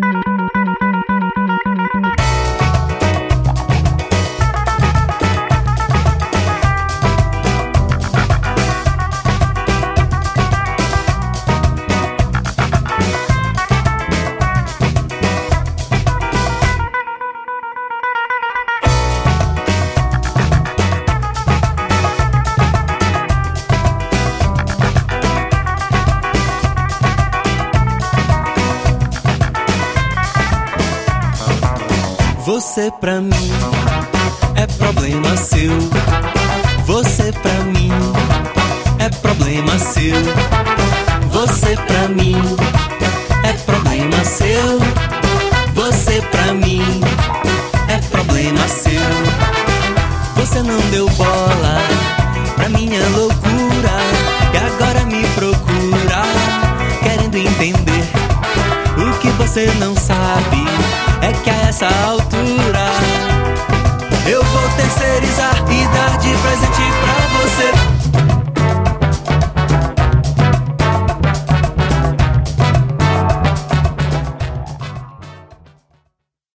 Você pra mim é problema seu. Você pra mim é problema seu. Você pra mim é problema seu. Você pra mim é problema seu. Você não deu bola pra minha loucura e agora me procura querendo entender. O que você não sabe é que a essa altura eu vou terceirizar e dar de presente pra